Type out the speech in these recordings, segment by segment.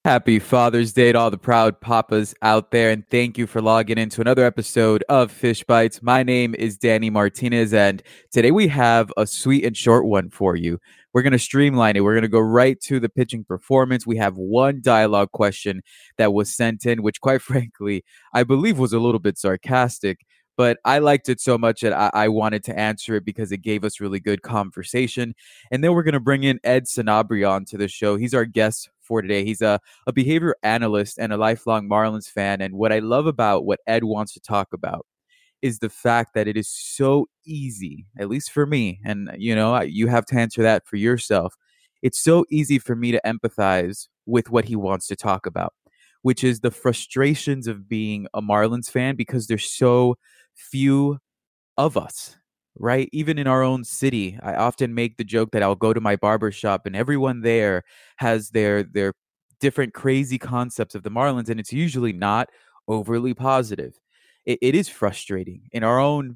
Happy Father's Day to all the proud papas out there, and thank you for logging into another episode of Fish Bites. My name is Danny Martinez, and today we have a sweet and short one for you. We're going to streamline it. We're going to go right to the pitching performance. We have one dialogue question that was sent in, which quite frankly, I believe was a little bit sarcastic, but I liked it so much that I wanted to answer it because it gave us really good conversation. And then we're going to bring in Ed Sanabria onto the show. He's our guest for today. He's a behavior analyst and a lifelong Marlins fan. And what I love about what Ed wants to talk about is the fact that it is so easy, at least for me, and you have to answer that for yourself. It's so easy for me to empathize with what he wants to talk about, which is the frustrations of being a Marlins fan because there's so few of us, right? Even in our own city, I often make the joke that I'll go to my barber shop and everyone there has their different crazy concepts of the Marlins, and it's usually not overly positive. It is frustrating in our own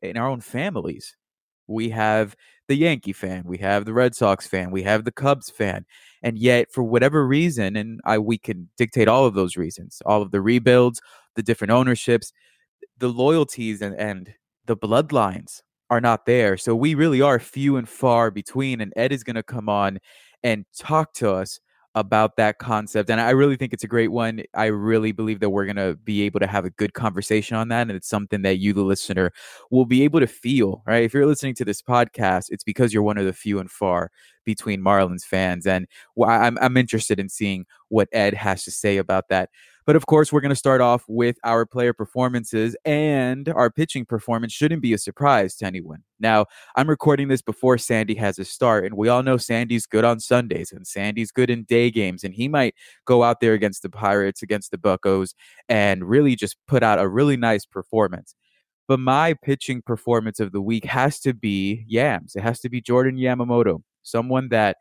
families. We have the Yankee fan, we have the Red Sox fan, we have the Cubs fan, and yet for whatever reason, we can dictate all of those reasons, all of the rebuilds, the different ownerships, the loyalties and the bloodlines are not there. So we really are few and far between. And Ed is going to come on and talk to us about that concept. And I really think it's a great one. I really believe that we're going to be able to have a good conversation on that. And it's something that you, the listener, will be able to feel, right? If you're listening to this podcast, it's because you're one of the few and far between Marlins fans. And I'm interested in seeing what Ed has to say about that. But of course, we're going to start off with our player performances, and our pitching performance shouldn't be a surprise to anyone. Now, I'm recording this before Sandy has a start, and we all know Sandy's good on Sundays, and Sandy's good in day games, and he might go out there against the Pirates, against the Buccos, and really just put out a really nice performance. But my pitching performance of the week has to be Yams. It has to be Jordan Yamamoto, someone that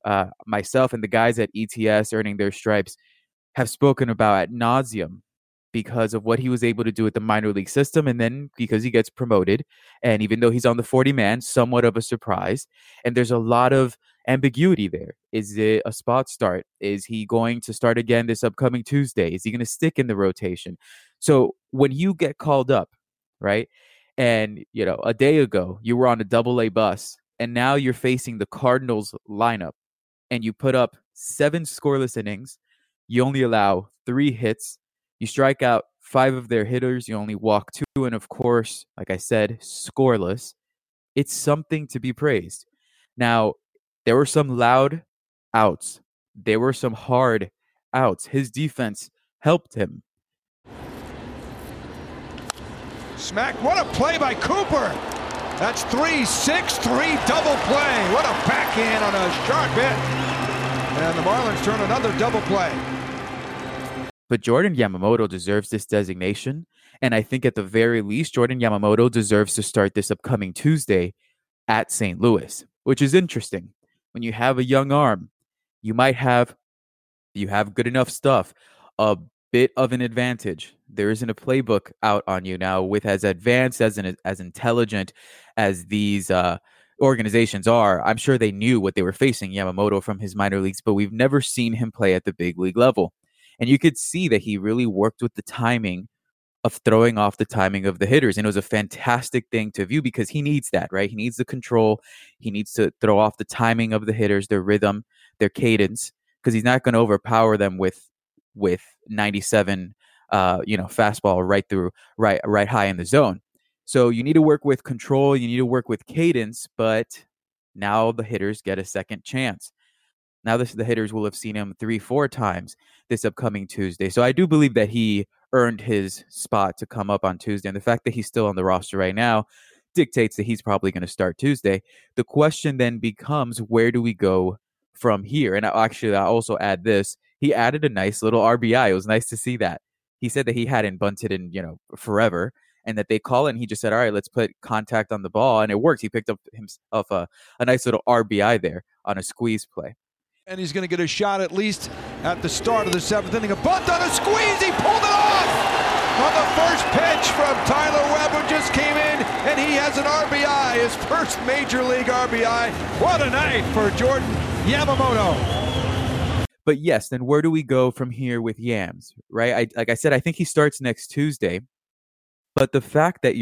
myself and the guys at ETS Earning Their Stripes have spoken about ad nauseum because of what he was able to do with the minor league system, and then because he gets promoted, and even though he's on the 40-man, somewhat of a surprise, and there's a lot of ambiguity there. Is it a spot start? Is he going to start again this upcoming Tuesday? Is he going to stick in the rotation? So when you get called up, right, and a day ago you were on a AA bus, and now you're facing the Cardinals lineup, and you put up 7 scoreless innings, you only allow 3 hits. You strike out 5 of their hitters. You only walk 2. And of course, like I said, scoreless. It's something to be praised. Now, there were some loud outs. There were some hard outs. His defense helped him. Smack. What a play by Cooper. That's 3-6-3 double play. What a backhand on a sharp hit. And the Marlins turn another double play. But Jordan Yamamoto deserves this designation. And I think at the very least, Jordan Yamamoto deserves to start this upcoming Tuesday at St. Louis, which is interesting. When you have a young arm, you have good enough stuff, a bit of an advantage. There isn't a playbook out on you now with as advanced, as intelligent as these organizations are. I'm sure they knew what they were facing, Yamamoto, from his minor leagues, but we've never seen him play at the big league level. And you could see that he really worked with the timing of throwing off the timing of the hitters. And it was a fantastic thing to view because he needs that, right? He needs the control. He needs to throw off the timing of the hitters, their rhythm, their cadence, because he's not going to overpower them with 97, fastball right high in the zone. So you need to work with control. You need to work with cadence, but now the hitters get a second chance. Now the hitters will have seen him 3-4 times this upcoming Tuesday. So I do believe that he earned his spot to come up on Tuesday. And the fact that he's still on the roster right now dictates that he's probably going to start Tuesday. The question then becomes, where do we go from here? And I'll also add this. He added a nice little RBI. It was nice to see that. He said that he hadn't bunted in, forever, and that they call it, and he just said, all right, let's put contact on the ball. And it worked. He picked up himself a nice little RBI there on a squeeze play. And he's going to get a shot at least at the start of the 7th inning. A bunt on a squeeze. He pulled it off on the first pitch from Tyler Webb, who just came in, and he has an RBI, his first major league RBI. What a night for Jordan Yamamoto. But yes, then where do we go from here with Yams, right? Like I said, I think he starts next Tuesday. But the fact that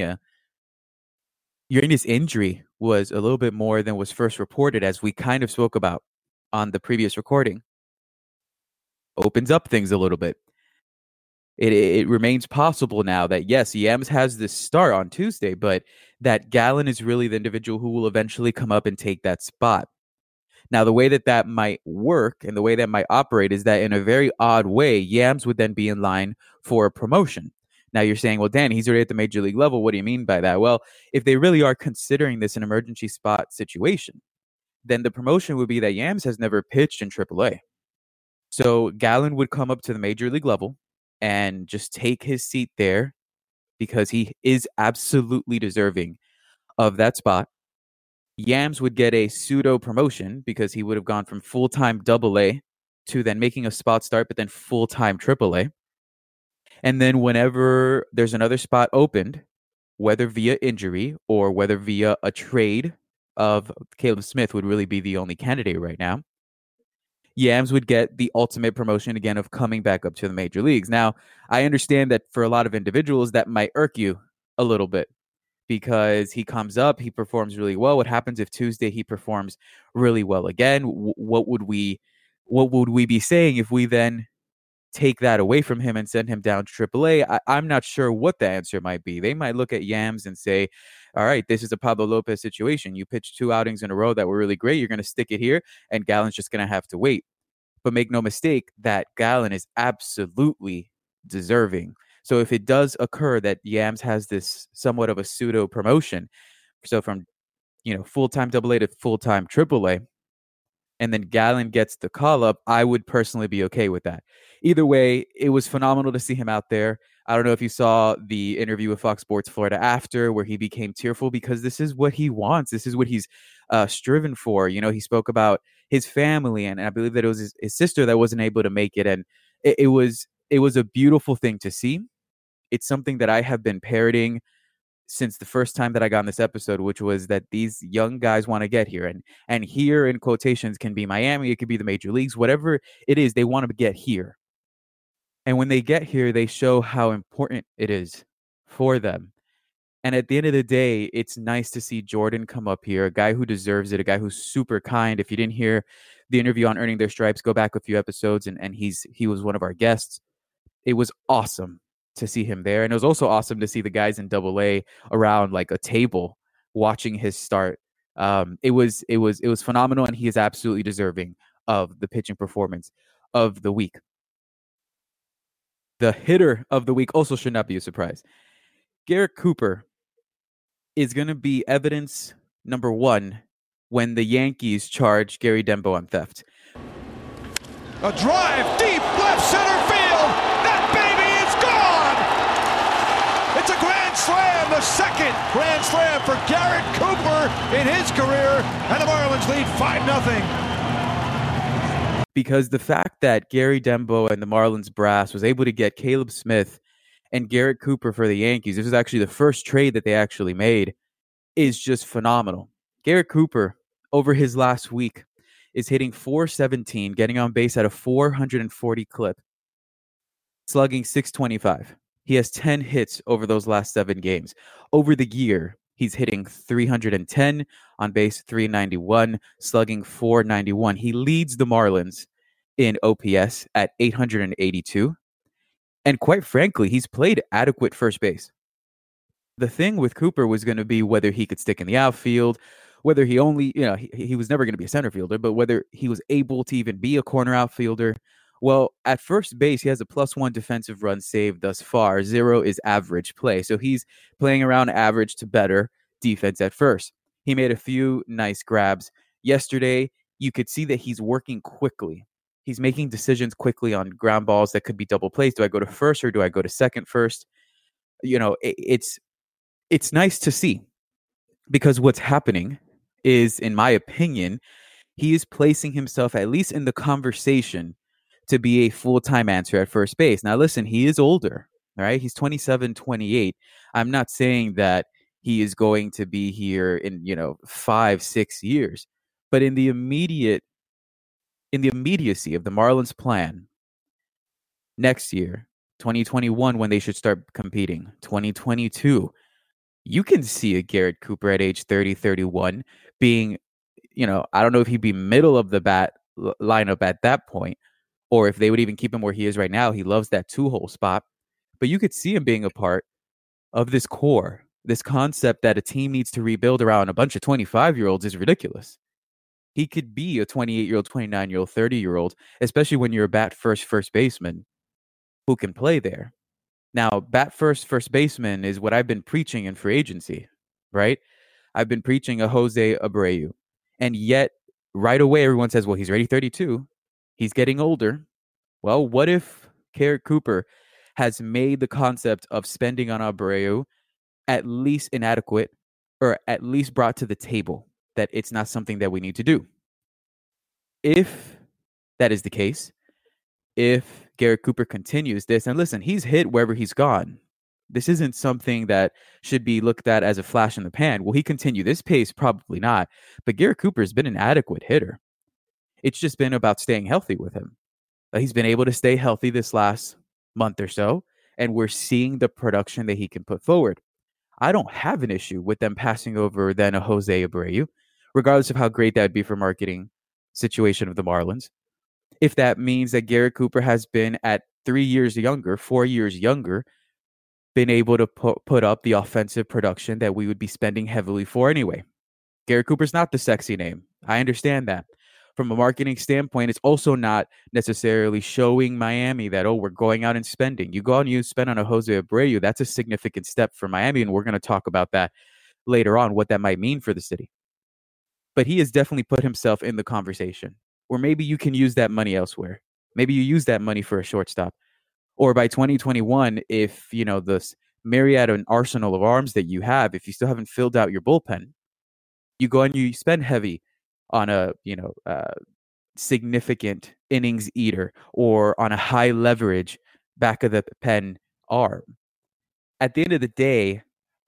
Urania's injury was a little bit more than was first reported, as we kind of spoke about on the previous recording, opens up things a little bit. It remains possible now that, yes, Yams has this start on Tuesday, but that Gallen is really the individual who will eventually come up and take that spot. Now, the way that might work and the way that might operate is that in a very odd way, Yams would then be in line for a promotion. Now you're saying, well, Dan, he's already at the major league level. What do you mean by that? Well, if they really are considering this an emergency spot situation, then the promotion would be that Yams has never pitched in AAA. So Gallen would come up to the major league level and just take his seat there because he is absolutely deserving of that spot. Yams would get a pseudo promotion because he would have gone from full-time AA to then making a spot start, but then full-time AAA. And then whenever there's another spot opened, whether via injury or whether via a trade of Caleb Smith would really be the only candidate right now, Yams would get the ultimate promotion again of coming back up to the major leagues. Now, I understand that for a lot of individuals, that might irk you a little bit because he comes up, he performs really well. What happens if Tuesday he performs really well again? What would we be saying if we then take that away from him and send him down to AAA? I'm not sure what the answer might be. They might look at Yams and say, all right, this is a Pablo Lopez situation. You pitched 2 outings in a row that were really great. You're going to stick it here, and Gallen's just going to have to wait. But make no mistake that Gallen is absolutely deserving. So if it does occur that Yams has this somewhat of a pseudo promotion, so from full-time AA to full-time AAA, and then Gallen gets the call up, I would personally be okay with that. Either way, it was phenomenal to see him out there. I don't know if you saw the interview with Fox Sports Florida after, where he became tearful because this is what he wants. This is what he's striven for. He spoke about his family, and I believe that it was his sister that wasn't able to make it. And it was a beautiful thing to see. It's something that I have been parroting since the first time that I got on this episode, which was that these young guys want to get here. And here in quotations can be Miami, it could be the major leagues, whatever it is, they want to get here. And when they get here, they show how important it is for them. And at the end of the day, it's nice to see Jordan come up here, a guy who deserves it, a guy who's super kind. If you didn't hear the interview on Earning Their Stripes, go back a few episodes, and he was one of our guests. It was awesome to see him there. And it was also awesome to see the guys in AA around like a table watching his start. It was phenomenal, and he is absolutely deserving of the pitching performance of the week. The hitter of the week also should not be a surprise. Garrett Cooper is going to be evidence number 1 when the Yankees charge Gary Denbo on theft. A drive deep left center field. That baby is gone. It's a grand slam, the second grand slam for Garrett Cooper in his career, and the Marlins lead 5-0. Because the fact that Gary Denbo and the Marlins brass was able to get Caleb Smith and Garrett Cooper for the Yankees, this was actually the first trade that they actually made, is just phenomenal. Garrett Cooper, over his last week, is hitting .417, getting on base at a 440 clip, slugging .625. He has 10 hits over those last 7 games. Over the year, he's hitting .310, on base .391, slugging .491. He leads the Marlins in OPS at .882. And quite frankly, he's played adequate first base. The thing with Cooper was going to be whether he could stick in the outfield, whether he only, he was never going to be a center fielder, but whether he was able to even be a corner outfielder. Well, at first base, he has a +1 defensive run saved thus far. 0 is average play. So he's playing around average to better defense at first. He made a few nice grabs. Yesterday, you could see that he's working quickly. He's making decisions quickly on ground balls that could be double plays. Do I go to first or do I go to second first? It's nice to see, because what's happening is, in my opinion, he is placing himself at least in the conversation to be a full-time answer at first base. Now, listen, he is older, all right? He's 27, 28. I'm not saying that he is going to be here in, 5-6 years. But in the immediate in the immediacy of the Marlins plan, next year, 2021, when they should start competing, 2022, you can see a Garrett Cooper at age 30, 31 being, I don't know if he'd be middle of the bat lineup at that point, or if they would even keep him where he is right now. He loves that 2-hole spot, but you could see him being a part of this core. This concept that a team needs to rebuild around a bunch of 25-year-olds is ridiculous. He could be a 28-year-old, 29-year-old, 30-year-old, especially when you're a bat first baseman who can play there. Now, bat first baseman is what I've been preaching in free agency, right? I've been preaching a Jose Abreu. And yet, right away, everyone says, well, he's already 32. He's getting older. Well, what if Garrett Cooper has made the concept of spending on Abreu at least inadequate, or at least brought to the table that it's not something that we need to do? If that is the case, if Garrett Cooper continues this, and listen, he's hit wherever he's gone. This isn't something that should be looked at as a flash in the pan. Will he continue this pace? Probably not. But Garrett Cooper has been an adequate hitter. It's just been about staying healthy with him. He's been able to stay healthy this last month or so, and we're seeing the production that he can put forward. I don't have an issue with them passing over then a Jose Abreu, regardless of how great that would be for marketing situation of the Marlins. If that means that Garrett Cooper has been at 4 years younger, been able to put up the offensive production that we would be spending heavily for anyway. Garrett Cooper's not the sexy name. I understand that. From a marketing standpoint, it's also not necessarily showing Miami that, we're going out and spending. You go out and you spend on a Jose Abreu, that's a significant step for Miami, and we're going to talk about that later on, what that might mean for the city. But he has definitely put himself in the conversation, or maybe you can use that money elsewhere. Maybe you use that money for a shortstop. Or by 2021, if, this myriad and arsenal of arms that you have, if you still haven't filled out your bullpen, you go and you spend heavy on a, significant innings eater or on a high leverage back of the pen arm. At the end of the day,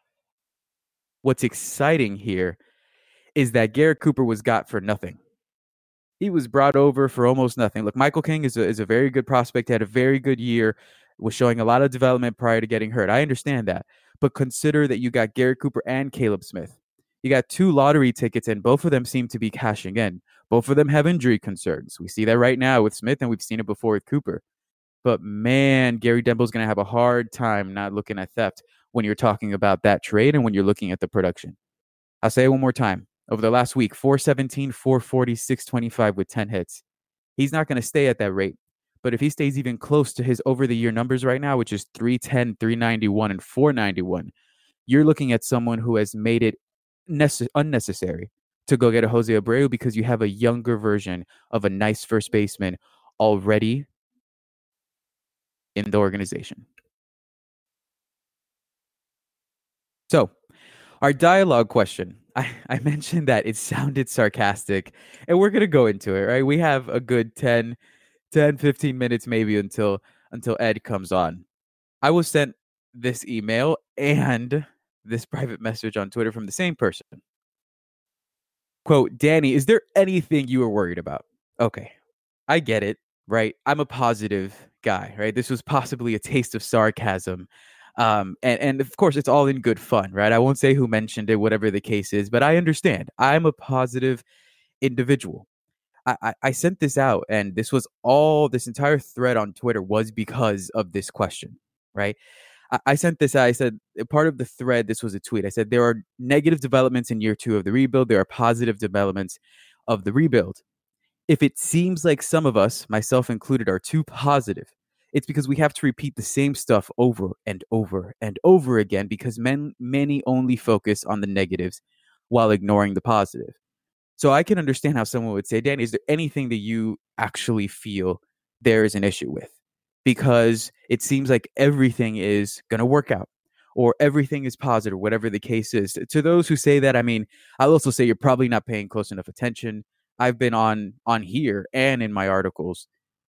what's exciting here is that Garrett Cooper was got for nothing. He was brought over for almost nothing. Look, Michael King is a very good prospect, had a very good year, was showing a lot of development prior to getting hurt. I understand that. But consider that you got Garrett Cooper and Caleb Smith. You got 2 lottery tickets, and both of them seem to be cashing in. Both of them have injury concerns. We see that right now with Smith, and we've seen it before with Cooper. But man, Gary Denbo's going to have a hard time not looking at theft when you're talking about that trade and when you're looking at the production. I'll say it one more time. Over the last week, 417, 440, 625 with 10 hits. He's not going to stay at that rate. But if he stays even close to his over-the-year numbers right now, which is 310, 391, and 491, you're looking at someone who has made it unnecessary to go get a Jose Abreu because you have a younger version of a nice first baseman already in the organization. So, our dialogue question. I mentioned that it sounded sarcastic, and we're going to go into it, right? We have a good 10, 15 minutes maybe until Ed comes on. I was sent this email and this private message on Twitter from the same person. Quote, Danny, is there anything you were worried about? Okay, I get it, right? I'm a positive guy, right? This was possibly a taste of sarcasm. And of course, it's all in good fun, right? I won't say who mentioned it, whatever the case is, but I understand. I'm a positive individual. I sent this out, and this entire thread on Twitter was because of this question, right? I sent this out. I said, part of the thread, this was a tweet. I said, there are negative developments in year 2 of the rebuild. There are positive developments of the rebuild. If it seems like some of us, myself included, are too positive, it's because we have to repeat the same stuff over and over and over again because many only focus on the negatives while ignoring the positive. So I can understand how someone would say, Danny, is there anything that you actually feel there is an issue with? Because it seems like everything is going to work out or everything is positive, whatever the case is. To those who say that, I mean, I'll also say you're probably not paying close enough attention. I've been on here and in my articles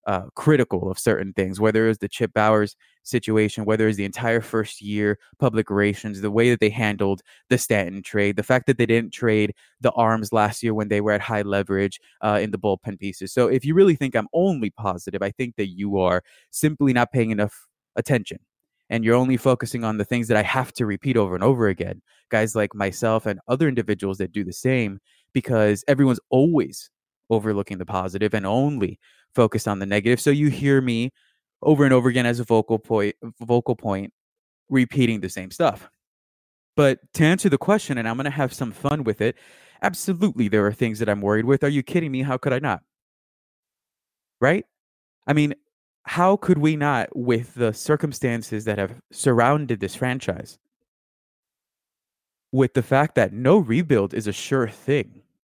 critical of certain things, whether it was the Chip Bowers situation, whether it's the entire first year public relations, the way that they handled the Stanton trade, the fact that they didn't trade the arms last year when they were at high leverage in the bullpen pieces. So if you really think I'm only positive, I think that you are simply not paying enough attention. And you're only focusing on the things that I have to repeat over and over again. Guys like myself and other individuals that do the same, because everyone's always overlooking the positive and only focused on the negative. So you hear me over and over again as a vocal point, repeating the same stuff. But to answer the question, and I'm going to have some fun with it, absolutely there are things that I'm worried with. Are you kidding me? How could I not? Right? I mean, how could we not, with the circumstances that have surrounded this franchise, with the fact that no rebuild is a sure thing,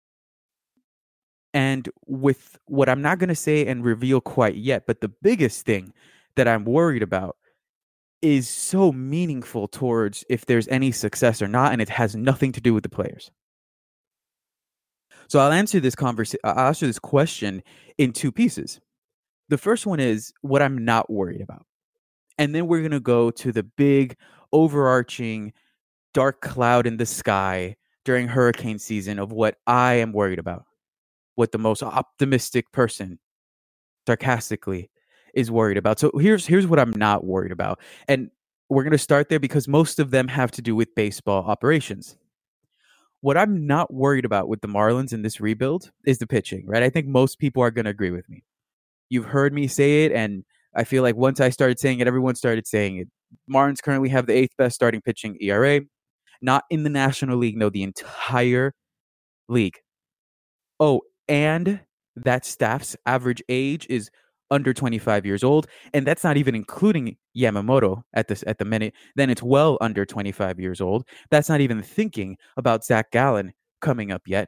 and with what I'm not going to say and reveal quite yet, but the biggest thing that I'm worried about is so meaningful towards if there's any success or not, and it has nothing to do with the players. So I'll answer this question in two pieces. The first one is what I'm not worried about. And then we're going to go to the big overarching dark cloud in the sky during hurricane season of what I am worried about. What the most optimistic person, sarcastically, is worried about. So here's what I'm not worried about. And we're going to start there because most of them have to do with baseball operations. What I'm not worried about with the Marlins in this rebuild is the pitching, right? I think most people are going to agree with me. You've heard me say it, and I feel like once I started saying it, everyone started saying it. Marlins currently have the 8th best starting pitching ERA. Not in the National League, no, the entire league. Oh, and that staff's average age is under 25 years old, and that's not even including Yamamoto at the minute. Then it's well under 25 years old. That's not even thinking about Zach Gallen coming up yet.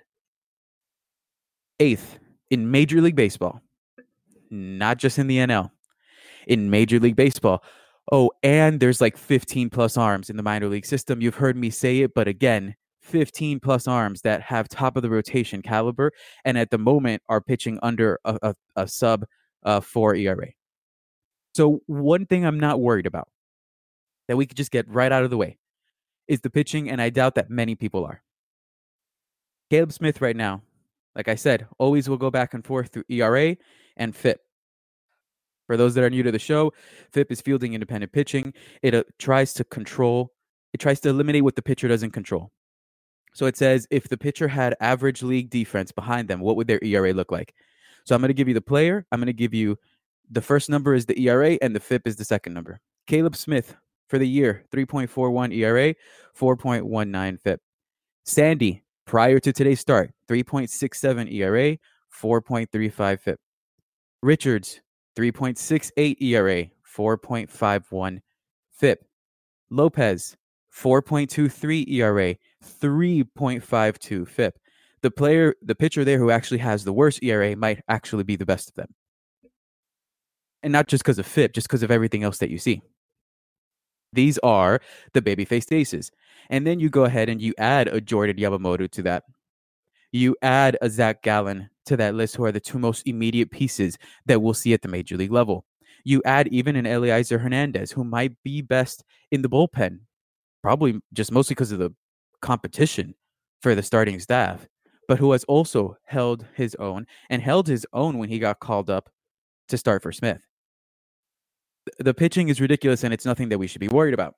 8th in Major League Baseball, not just in the NL, in Major League Baseball. Oh, and there's like 15 plus arms in the minor league system. You've heard me say it, but again, 15 plus arms that have top of the rotation caliber and at the moment are pitching under a sub 4 ERA. So one thing I'm not worried about that we could just get right out of the way is the pitching, and I doubt that many people are. Caleb Smith right now, like I said, always will go back and forth through ERA and FIP. For those that are new to the show, FIP is fielding independent pitching. It tries to eliminate what the pitcher doesn't control. So it says if the pitcher had average league defense behind them, what would their ERA look like? So I'm going to give you the player. I'm going to give you the first number is the ERA and the FIP is the second number. Caleb Smith for the year, 3.41 ERA, 4.19 FIP. Sandy, prior to today's start, 3.67 ERA, 4.35 FIP. Richards, 3.68 ERA, 4.51 FIP. Lopez, 4.23 ERA, 3.52 FIP. The pitcher there who actually has the worst ERA might actually be the best of them. And not just because of FIP, just because of everything else that you see. These are the baby-faced aces. And then you go ahead and you add a Jordan Yamamoto to that. You add a Zach Gallen to that list, who are the two most immediate pieces that we'll see at the major league level. You add even an Eliezer Hernandez, who might be best in the bullpen, probably just mostly because of the competition for the starting staff, but who has also held his own when he got called up to start for Smith. The pitching is ridiculous, and it's nothing that we should be worried about.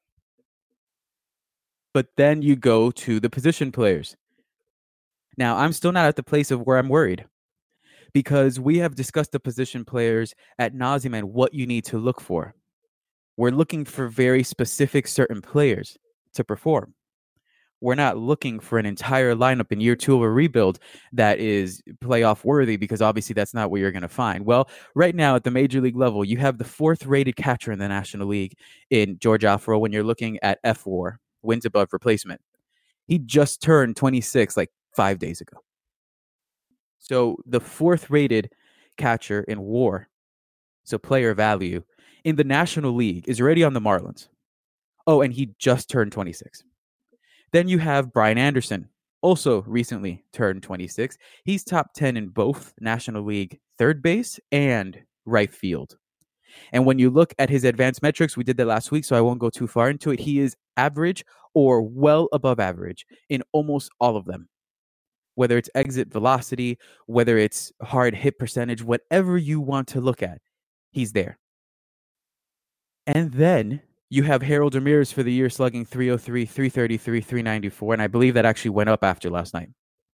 But then you go to the position players. Now, I'm still not at the place of where I'm worried, because we have discussed the position players ad nauseum and what you need to look for. We're looking for very specific certain players to perform. We're not looking for an entire lineup in year 2 of a rebuild that is playoff worthy, because obviously that's not what you're going to find. Well, right now at the major league level, you have the 4th rated catcher in the National League in George Alfaro when you're looking at FWAR, wins above replacement. He just turned 26 like 5 days ago. So the 4th rated catcher in WAR, so player value, in the National League is already on the Marlins. Oh, and he just turned 26. Then you have Brian Anderson, also recently turned 26. He's top 10 in both National League third base and right field. And when you look at his advanced metrics, we did that last week, so I won't go too far into it. He is average or well above average in almost all of them. Whether it's exit velocity, whether it's hard hit percentage, whatever you want to look at, he's there. And then you have Harold Ramirez for the year slugging 303, 333, 394, and I believe that actually went up after last night.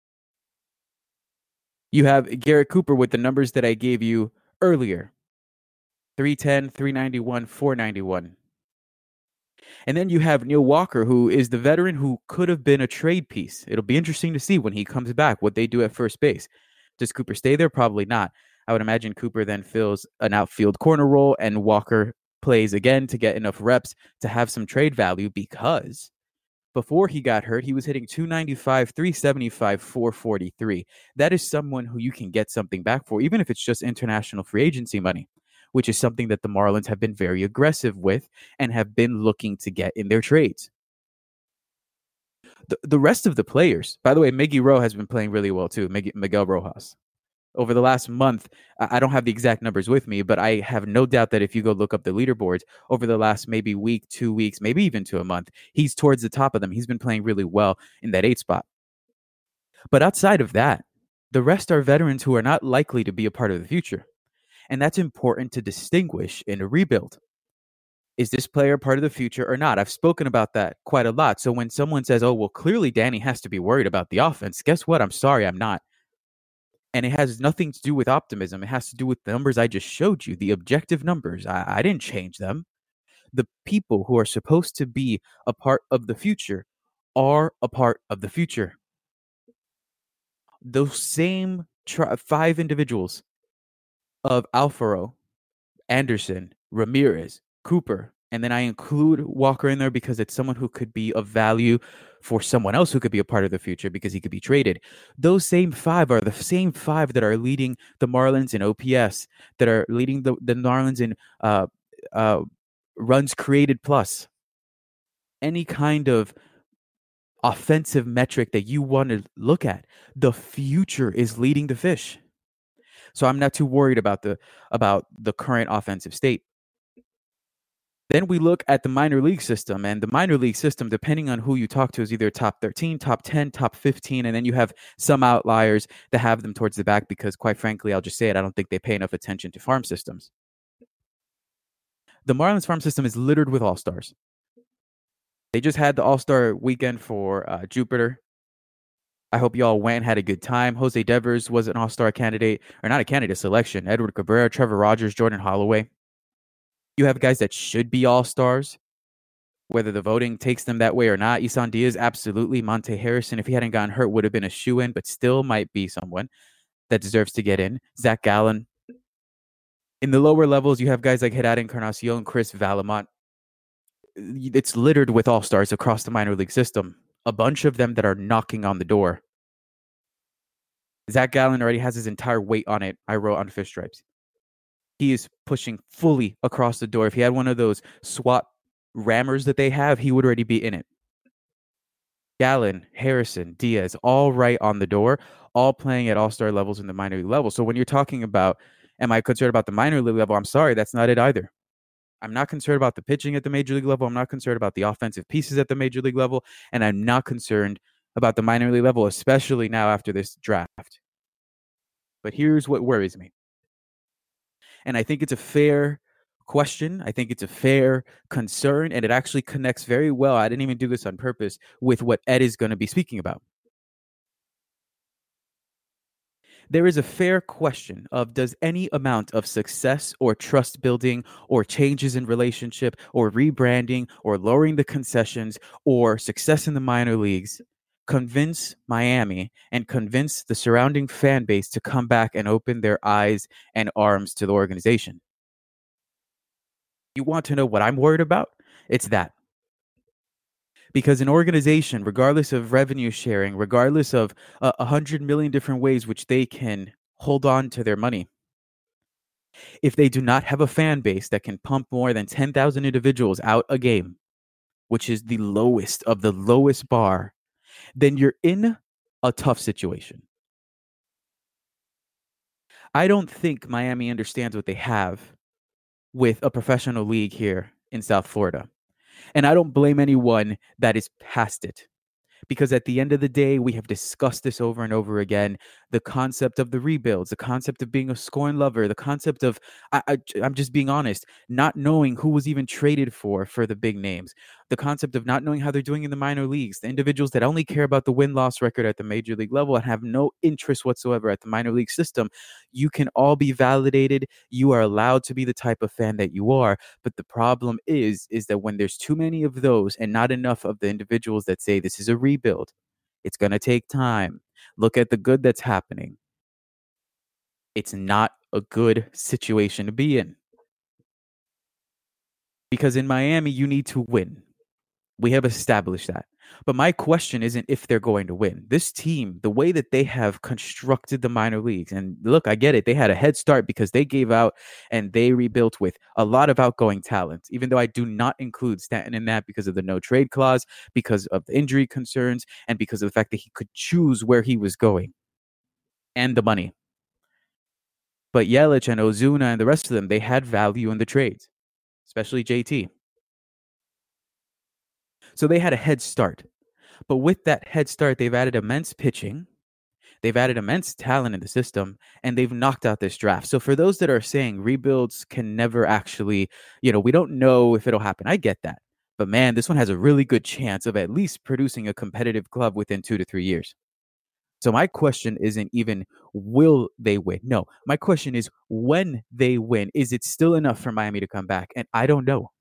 You have Garrett Cooper with the numbers that I gave you earlier. 310, 391, 491. And then you have Neil Walker, who is the veteran who could have been a trade piece. It'll be interesting to see when he comes back what they do at first base. Does Cooper stay there? Probably not. I would imagine Cooper then fills an outfield corner role and Walker plays again to get enough reps to have some trade value, because before he got hurt, he was hitting 295, 375, 443. That is someone who you can get something back for, even if it's just international free agency money, which is something that the Marlins have been very aggressive with and have been looking to get in their trades. The rest of the players, by the way, Miggy Rowe has been playing really well too, Miguel Rojas. Over the last month, I don't have the exact numbers with me, but I have no doubt that if you go look up the leaderboards over the last maybe week, 2 weeks, maybe even to a month, he's towards the top of them. He's been playing really well in that 8 spot. But outside of that, the rest are veterans who are not likely to be a part of the future. And that's important to distinguish in a rebuild. Is this player part of the future or not? I've spoken about that quite a lot. So when someone says, oh, well, clearly Danny has to be worried about the offense, guess what? I'm sorry, I'm not. And it has nothing to do with optimism. It has to do with the numbers I just showed you, the objective numbers. I didn't change them. The people who are supposed to be a part of the future are a part of the future. Those same 5 individuals of Alfaro, Anderson, Ramirez, Cooper, and then I include Walker in there because it's someone who could be of value for someone else who could be a part of the future because he could be traded. Those same 5 are the same 5 that are leading the Marlins in OPS, that are leading the Marlins in runs created plus. Any kind of offensive metric that you want to look at, the future is leading the fish. So I'm not too worried about the current offensive state. Then we look at the minor league system, and the minor league system, depending on who you talk to, is either top 13, top 10, top 15, and then you have some outliers that have them towards the back because, quite frankly, I'll just say it, I don't think they pay enough attention to farm systems. The Marlins farm system is littered with all-stars. They just had the all-star weekend for Jupiter. I hope you all went and had a good time. Jose Devers was an all-star candidate, or not a candidate, selection. Edward Cabrera, Trevor Rogers, Jordan Holloway. You have guys that should be all-stars, whether the voting takes them that way or not. Isan Diaz, absolutely. Monte Harrison, if he hadn't gotten hurt, would have been a shoo-in, but still might be someone that deserves to get in. Zach Gallen. In the lower levels, you have guys like Gerard Encarnacion, Chris Vallimont. It's littered with all-stars across the minor league system. A bunch of them that are knocking on the door. Zach Gallen already has his entire weight on it, I wrote on Fish Stripes. He is pushing fully across the door. If he had one of those SWAT rammers that they have, he would already be in it. Gallen, Harrison, Diaz, all right on the door, all playing at all-star levels in the minor league level. So when you're talking about, am I concerned about the minor league level? I'm sorry, that's not it either. I'm not concerned about the pitching at the major league level. I'm not concerned about the offensive pieces at the major league level. And I'm not concerned about the minor league level, especially now after this draft. But here's what worries me. And I think it's a fair question. I think it's a fair concern. And it actually connects very well. I didn't even do this on purpose with what Ed is going to be speaking about. There is a fair question of, does any amount of success or trust building or changes in relationship or rebranding or lowering the concessions or success in the minor leagues convince Miami and convince the surrounding fan base to come back and open their eyes and arms to the organization? You want to know what I'm worried about? It's that. Because an organization, regardless of revenue sharing, regardless of 100 million different ways which they can hold on to their money, if they do not have a fan base that can pump more than 10,000 individuals out a game, which is the lowest of the lowest bar, then you're in a tough situation. I don't think Miami understands what they have with a professional league here in South Florida. And I don't blame anyone that is past it. Because at the end of the day, we have discussed this over and over again. The concept of the rebuilds, the concept of being a scoring lover, the concept of, I'm just being honest, not knowing who was even traded for the big names, the concept of not knowing how they're doing in the minor leagues, the individuals that only care about the win-loss record at the major league level and have no interest whatsoever at the minor league system. You can all be validated. You are allowed to be the type of fan that you are. But the problem is that when there's too many of those and not enough of the individuals that say this is a rebuild, it's going to take time. Look at the good that's happening. It's not a good situation to be in. Because in Miami, you need to win. We have established that. But my question isn't if they're going to win. This team, the way that they have constructed the minor leagues, and look, I get it. They had a head start because they gave out and they rebuilt with a lot of outgoing talent, even though I do not include Stanton in that because of the no trade clause, because of the injury concerns, and because of the fact that he could choose where he was going and the money. But Yelich and Ozuna and the rest of them, they had value in the trades, especially JT. So they had a head start. But with that head start, they've added immense pitching. They've added immense talent in the system, and they've knocked out this draft. So for those that are saying rebuilds can never actually, we don't know if it'll happen. I get that. But man, this one has a really good chance of at least producing a competitive club within 2 to 3 years. So my question isn't even will they win? No, my question is when they win, is it still enough for Miami to come back? And I don't know.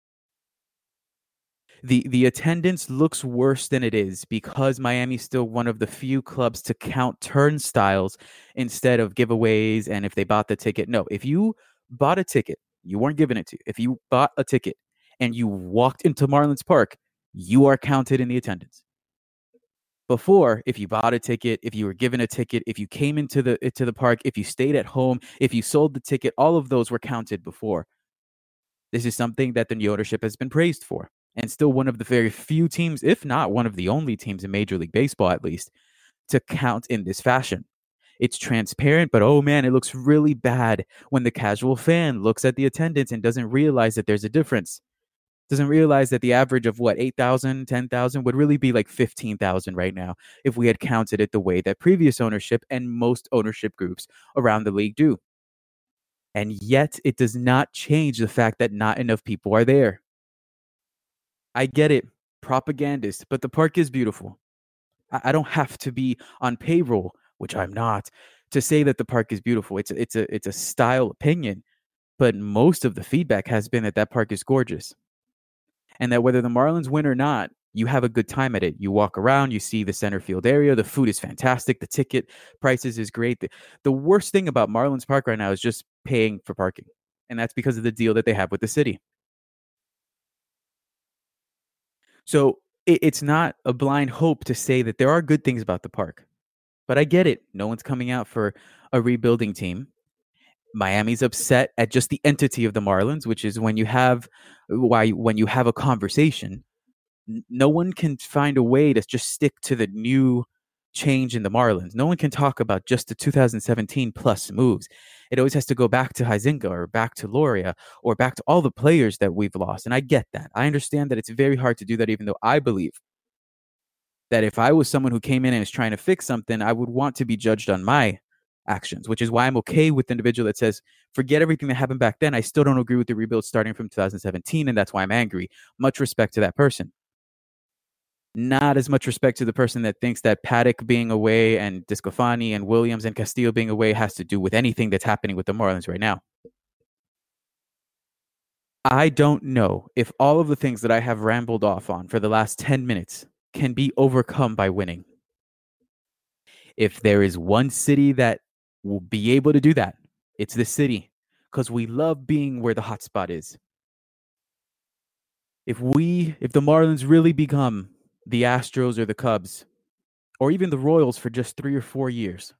The attendance looks worse than it is because Miami's still one of the few clubs to count turnstiles instead of giveaways and if they bought the ticket. No, if you bought a ticket, you weren't given it to you. If you bought a ticket and you walked into Marlins Park, you are counted in the attendance. Before, if you bought a ticket, if you were given a ticket, if you came into the park, if you stayed at home, if you sold the ticket, all of those were counted before. This is something that the new ownership has been praised for. And still one of the very few teams, if not one of the only teams in Major League Baseball, at least, to count in this fashion. It's transparent, but oh man, it looks really bad when the casual fan looks at the attendance and doesn't realize that there's a difference. Doesn't realize that the average of 8,000, 10,000 would really be like 15,000 right now if we had counted it the way that previous ownership and most ownership groups around the league do. And yet it does not change the fact that not enough people are there. I get it, propagandist, but the park is beautiful. I don't have to be on payroll, which I'm not, to say that the park is beautiful. It's a style opinion, but most of the feedback has been that park is gorgeous, and that whether the Marlins win or not, you have a good time at it. You walk around, you see the center field area, the food is fantastic, the ticket prices is great. The worst thing about Marlins Park right now is just paying for parking, and that's because of the deal that they have with the city. So it's not a blind hope to say that there are good things about the park. But I get it. No one's coming out for a rebuilding team. Miami's upset at just the entity of the Marlins, which is when you have a conversation, no one can find a way to just stick to the new change in the Marlins. No one can talk about just the 2017 plus moves. It always has to go back to Huizenga or back to Loria or back to all the players that we've lost. And I get that. I understand that it's very hard to do that, even though I believe that if I was someone who came in and is trying to fix something, I would want to be judged on my actions, which is why I'm okay with the individual that says, forget everything that happened back then. I still don't agree with the rebuild starting from 2017, and that's why I'm angry. Much respect to that person. Not as much respect to the person that thinks that Paddock being away and Desclafani and Williams and Castillo being away has to do with anything that's happening with the Marlins right now. I don't know if all of the things that I have rambled off on for the last 10 minutes can be overcome by winning. If there is one city that will be able to do that, it's the city, because we love being where the hot spot is. If the Marlins really become the Astros or the Cubs, or even the Royals for just 3 or 4 years,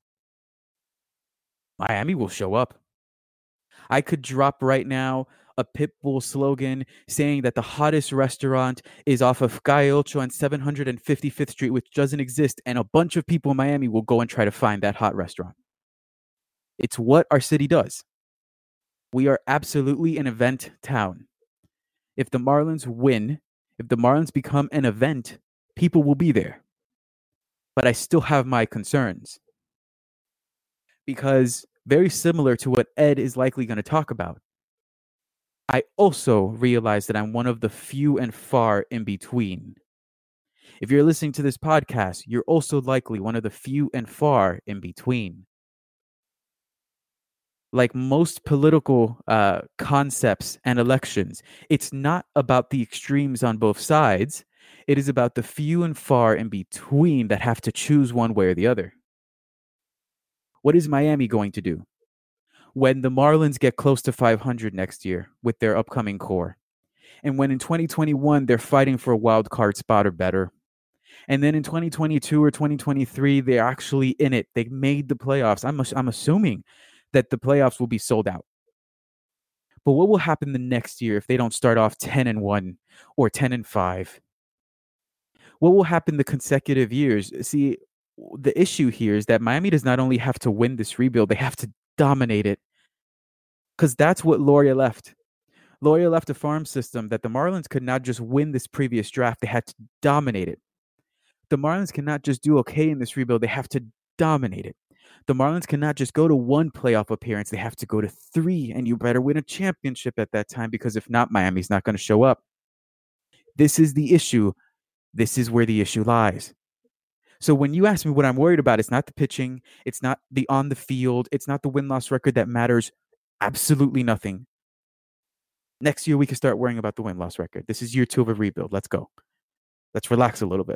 Miami will show up. I could drop right now a Pitbull slogan saying that the hottest restaurant is off of Calle Ocho and 755th Street, which doesn't exist, and a bunch of people in Miami will go and try to find that hot restaurant. It's what our city does. We are absolutely an event town. If the Marlins win, if the Marlins become an event, people will be there. But I still have my concerns. Because, very similar to what Ed is likely going to talk about, I also realize that I'm one of the few and far in between. If you're listening to this podcast, you're also likely one of the few and far in between. Like most political concepts and elections, it's not about the extremes on both sides. It is about the few and far in between that have to choose one way or the other. What is Miami going to do? When the Marlins get close to 500 next year with their upcoming core, and when in 2021 they're fighting for a wild card spot or better, and then in 2022 or 2023 they're actually in it, they made the playoffs. I'm assuming that the playoffs will be sold out. But what will happen the next year if they don't start off 10-1 or 10-5? What will happen the consecutive years? See, the issue here is that Miami does not only have to win this rebuild, they have to dominate it. Because that's what Loria left. Loria left a farm system that the Marlins could not just win this previous draft, they had to dominate it. The Marlins cannot just do okay in this rebuild, they have to dominate it. The Marlins cannot just go to one playoff appearance, they have to go to 3, and you better win a championship at that time, because if not, Miami's not going to show up. This is the issue. This is where the issue lies. So when you ask me what I'm worried about, it's not the pitching, it's not the on the field, it's not the win-loss record that matters absolutely nothing. Next year, we can start worrying about the win-loss record. This is year 2 of a rebuild. Let's go. Let's relax a little bit.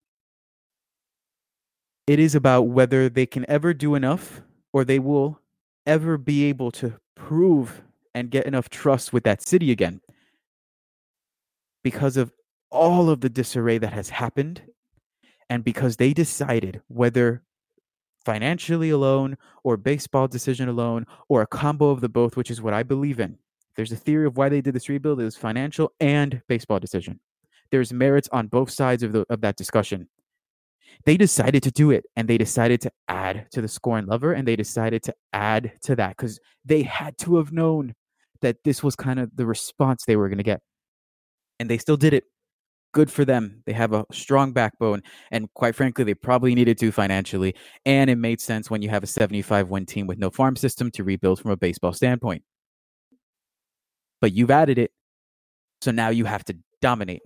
It is about whether they can ever do enough, or they will ever be able to prove and get enough trust with that city again. Because of all of the disarray that has happened, and because they decided, whether financially alone or baseball decision alone or a combo of the both, which is what I believe in. There's a theory of why they did this rebuild. It was financial and baseball decision. There's merits on both sides of that discussion. They decided to do it, and they decided to add to the scoring lever, and they decided to add to that because they had to have known that this was kind of the response they were going to get. And they still did it. Good for them. They have a strong backbone, and quite frankly, they probably needed to financially. And it made sense when you have a 75-win team with no farm system to rebuild from a baseball standpoint. But you've added it, so now you have to dominate.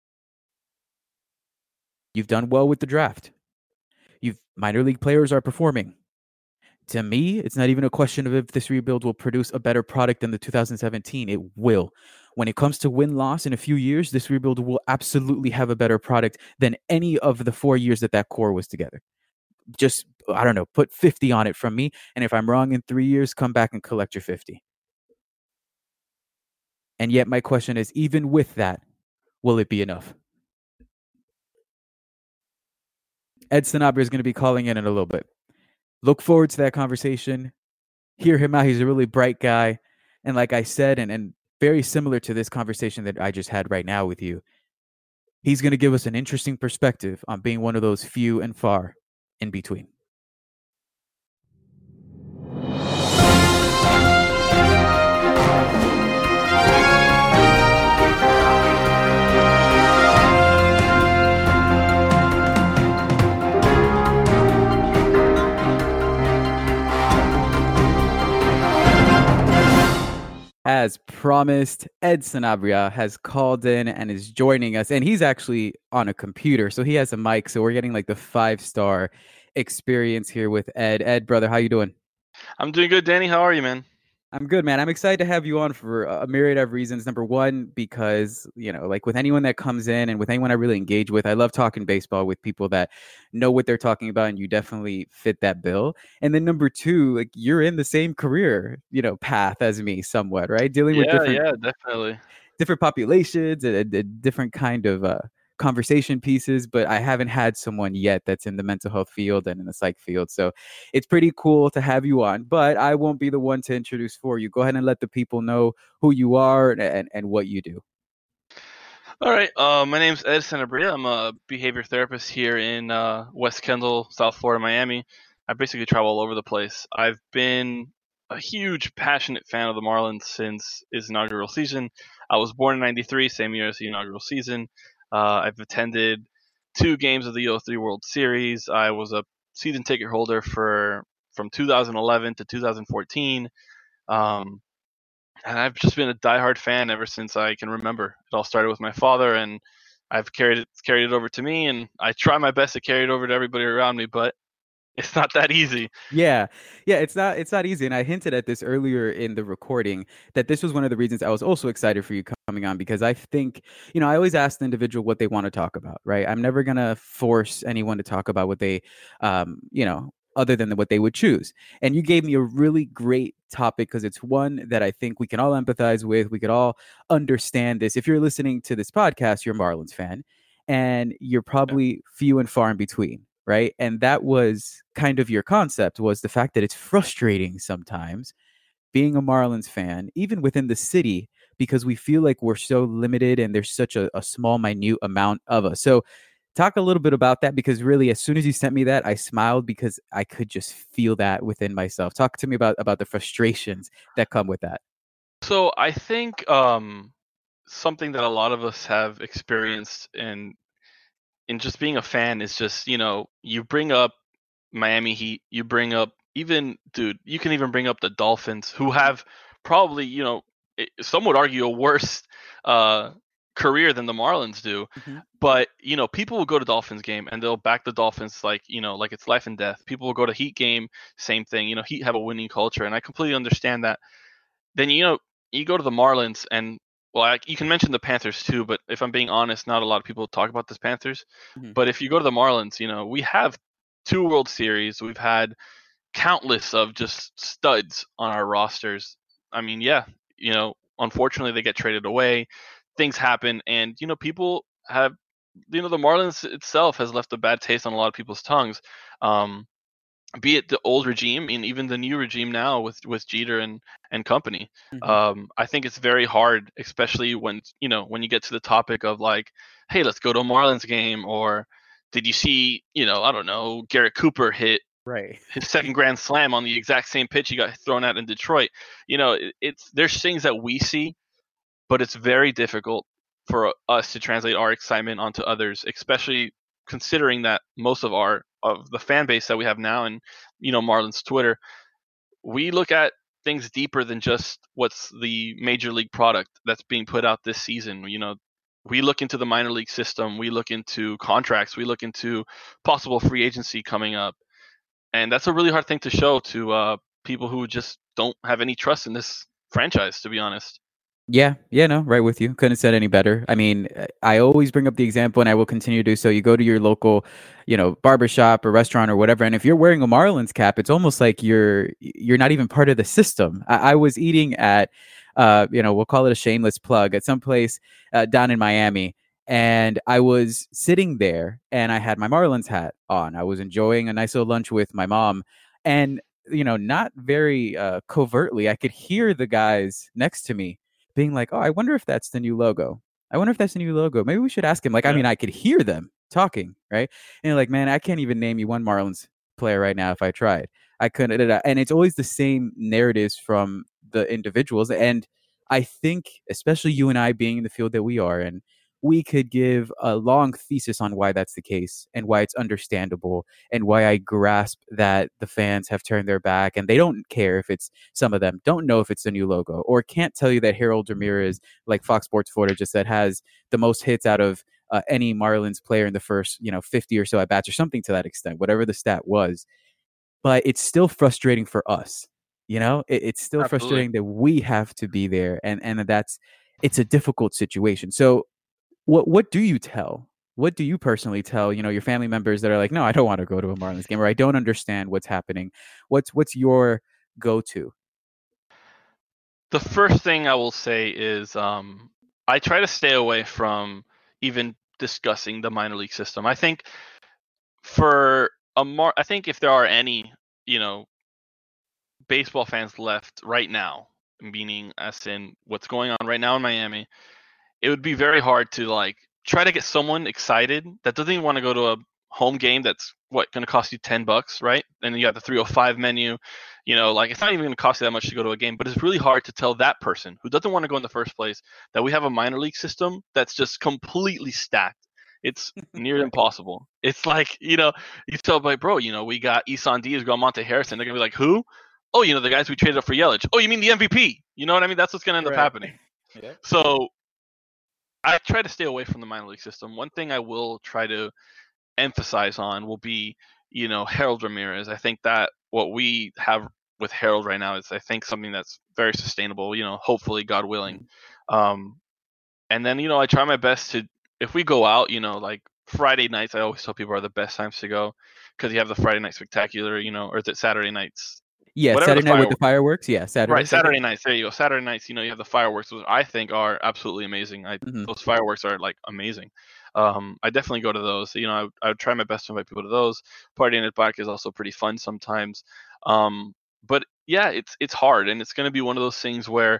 You've done well with the draft. Minor league players are performing. To me, it's not even a question of if this rebuild will produce a better product than the 2017. It will. When it comes to win-loss in a few years, this rebuild will absolutely have a better product than any of the 4 years that core was together. Just, I don't know, put 50 on it from me. And if I'm wrong in 3 years, come back and collect your 50. And yet my question is, even with that, will it be enough? Ed Sanabria is going to be calling in a little bit. Look forward to that conversation. Hear him out. He's a really bright guy. And like I said, and very similar to this conversation that I just had right now with you, he's going to give us an interesting perspective on being one of those few and far in between. As promised, Ed Sanabria has called in and is joining us, and he's actually on a computer, so he has a mic, so we're getting like the 5-star experience here with Ed. Ed, brother, how you doing? I'm doing good, Danny. How are you, man? I'm good, man. I'm excited to have you on for a myriad of reasons. Number one, because, like with anyone that comes in and with anyone I really engage with, I love talking baseball with people that know what they're talking about, and you definitely fit that bill. And then number two, like you're in the same career, path as me somewhat, right? Dealing with definitely different populations and a different kind of conversation pieces, but I haven't had someone yet that's in the mental health field and in the psych field. So it's pretty cool to have you on, but I won't be the one to introduce for you. Go ahead and let the people know who you are and what you do. All right. My name's Ed Sanabria. I'm a behavior therapist here in West Kendall, South Florida, Miami. I basically travel all over the place. I've been a huge, passionate fan of the Marlins since its inaugural season. I was born in '93, same year as the inaugural season. I've attended 2 games of the '03 World Series. I was a season ticket holder from 2011 to 2014. Um, and I've just been a diehard fan ever since I can remember. It all started with my father, and I've carried it over to me, and I try my best to carry it over to everybody around me, but it's not that easy. Yeah. Yeah, it's not easy. And I hinted at this earlier in the recording that this was one of the reasons I was also excited for you coming on because I think, I always ask the individual what they want to talk about, right? I'm never gonna force anyone to talk about what they other than what they would choose. And you gave me a really great topic because it's one that I think we can all empathize with. We could all understand this. If you're listening to this podcast, you're a Marlins fan, and you're probably few and far in between, right? And that was kind of your concept, was the fact that it's frustrating sometimes being a Marlins fan, even within the city, because we feel like we're so limited and there's such a small, minute amount of us. So talk a little bit about that, because really, as soon as you sent me that, I smiled because I could just feel that within myself. Talk to me about the frustrations that come with that. So I think something that a lot of us have experienced in just being a fan is just, you bring up Miami Heat, you bring up even, dude, you can even bring up the Dolphins, who have probably, some would argue a worse career than the Marlins do. Mm-hmm. But, people will go to Dolphins game and they'll back the Dolphins like it's life and death. People will go to Heat game, same thing. Heat have a winning culture, and I completely understand that. Then, you go to the Marlins and, well, you can mention the Panthers too, but if I'm being honest, not a lot of people talk about the Panthers. Mm-hmm. But if you go to the Marlins, we have 2 World Series. We've had countless of just studs on our rosters. I mean, yeah, unfortunately they get traded away. Things happen, and people have, the Marlins itself has left a bad taste on a lot of people's tongues. Be it the old regime and even the new regime now with Jeter and company. Mm-hmm. I think it's very hard, especially when you get to the topic of like, hey, let's go to a Marlins game, or did you see, I don't know, Garrett Cooper hit Right. his second grand slam on the exact same pitch he got thrown out in Detroit. There's things that we see, but it's very difficult for us to translate our excitement onto others, especially considering that most of the fan base that we have now, and Marlins Twitter, we look at things deeper than just what's the major league product that's being put out this season. We look into the minor league system, we look into contracts, we look into possible free agency coming up, and that's a really hard thing to show to people who just don't have any trust in this franchise, to be honest. Yeah, no, right with you. Couldn't have said any better. I mean, I always bring up the example, and I will continue to do so. You go to your local, barbershop or restaurant or whatever, and if you're wearing a Marlins cap, it's almost like you're not even part of the system. I was eating at, we'll call it a shameless plug, at some place down in Miami, and I was sitting there, and I had my Marlins hat on. I was enjoying a nice little lunch with my mom, and not very covertly, I could hear the guys next to me being like, "Oh, I wonder if that's the new logo. I wonder if that's the new logo. Maybe we should ask him." Like, I mean, I could hear them talking, right? And you're like, man, I can't even name you one Marlins player right now if I tried. I couldn't. And it's always the same narratives from the individuals. And I think, especially you and I being in the field that we are in, we could give a long thesis on why that's the case and why it's understandable and why I grasp that the fans have turned their back and they don't care if it's, some of them don't know if it's a new logo, or can't tell you that Harold Ramirez, like Fox Sports Florida just said, has the most hits out of any Marlins player in the first 50 or so at bats, or something to that extent, whatever the stat was. But it's still frustrating for us. It's still Absolutely. frustrating that we have to be there, and that's, it's a difficult situation. So what do you tell? What do you personally tell, your family members that are like, no, I don't want to go to a Marlins game, or I don't understand what's happening? What's your go-to? The first thing I will say is I try to stay away from even discussing the minor league system. I think I think if there are any, baseball fans left right now, meaning as in what's going on right now in Miami, it would be very hard to like try to get someone excited that doesn't even want to go to home game that's going to cost you $10, right? And you got the 305 menu. Like it's not even going to cost you that much to go to a game, but it's really hard to tell that person who doesn't want to go in the first place that we have a minor league system that's just completely stacked. It's near impossible. It's like, you tell like, bro, we got Isan Diaz, we got Monte Harrison. They're going to be like, who? Oh, the guys we traded up for Yelich. Oh, you mean the MVP? You know what I mean? That's what's going to end up happening. Yeah. So I try to stay away from the minor league system. One thing I will try to emphasize on will be, Harold Ramirez. I think that what we have with Harold right now is, I think, something that's very sustainable, hopefully, God willing. And then, I try my best to, if we go out, like Friday nights, I always tell people are the best times to go because you have the Friday night spectacular, or is it Saturday nights? Yeah, Saturday night with the fireworks. Yeah, Saturday. Right, Saturday nights. There you go. Saturday nights, you have the fireworks, which I think are absolutely amazing. Those fireworks are like amazing. I definitely go to those. I would try my best to invite people to those. Partying at Black is also pretty fun sometimes. But yeah, it's hard, and it's going to be one of those things where,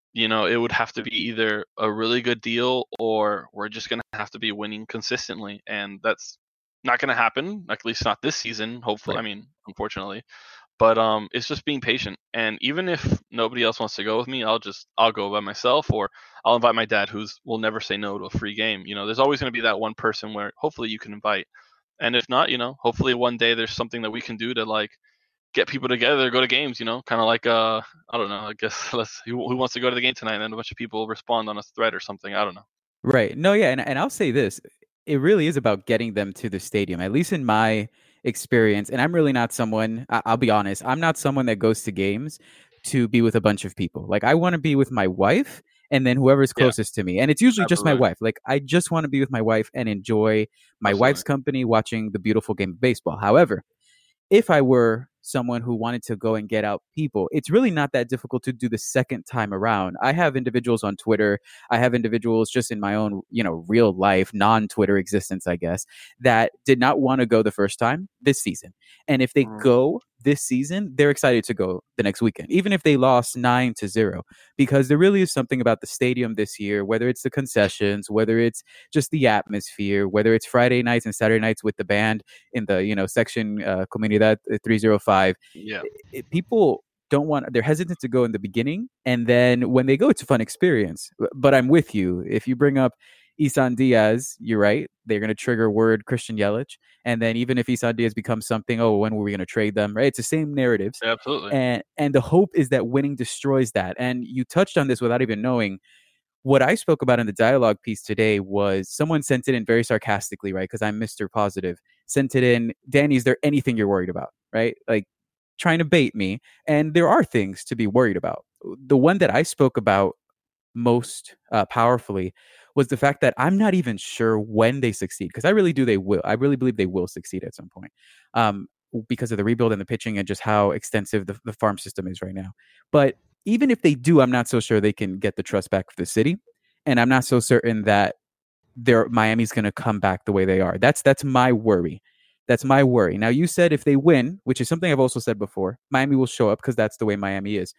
it would have to be either a really good deal or we're just going to have to be winning consistently, and that's not going to happen. At least not this season. Hopefully, right. I mean, unfortunately. But it's just being patient, and even if nobody else wants to go with me, I'll go by myself, or I'll invite my dad, will never say no to a free game. There's always going to be that one person where hopefully you can invite, and if not, hopefully one day there's something that we can do to like get people together, go to games. Kind of like I don't know. I guess who wants to go to the game tonight, and then a bunch of people respond on a thread or something. I don't know. Right. No. Yeah. And I'll say this: it really is about getting them to the stadium. At least in my experience, and I'm really not someone, I'll be honest, I'm not someone that goes to games to be with a bunch of people. Like, I want to be with my wife and then whoever's closest to me, and it's usually just my wife. Like, I just want to be with my wife and enjoy my wife's company watching the beautiful game of baseball. However, if I were someone who wanted to go and get out people, it's really not that difficult to do the second time around. I have individuals on Twitter. I have individuals just in my own, real life, non-Twitter existence, I guess, that did not want to go the first time this season. And if they go this season, they're excited to go the next weekend, even if they lost 9-0, because there really is something about the stadium this year, whether it's the concessions, whether it's just the atmosphere, whether it's Friday nights and Saturday nights with the band in the, section Comunidad 305. Yeah. People they're hesitant to go in the beginning. And then when they go, it's a fun experience. But I'm with you. If you bring up Isan Diaz, you're right. They're going to trigger word Christian Yelich. And then even if Isan Diaz becomes something, when were we going to trade them? Right? It's the same narratives. Absolutely. And the hope is that winning destroys that. And you touched on this without even knowing. What I spoke about in the dialogue piece today was someone sent it in very sarcastically, right? Because I'm Mr. Positive. Sent it in, Danny, is there anything you're worried about? Right? Like, trying to bait me. And there are things to be worried about. The one that I spoke about most powerfully was the fact that I'm not even sure when they succeed, because I really believe they will succeed at some point, because of the rebuild and the pitching and just how extensive the farm system is right now. But even if they do, I'm not so sure they can get the trust back of the city, and I'm not so certain that Miami's going to come back the way they are. That's my worry. That's my worry. Now, you said if they win, which is something I've also said before, Miami will show up because that's the way Miami is.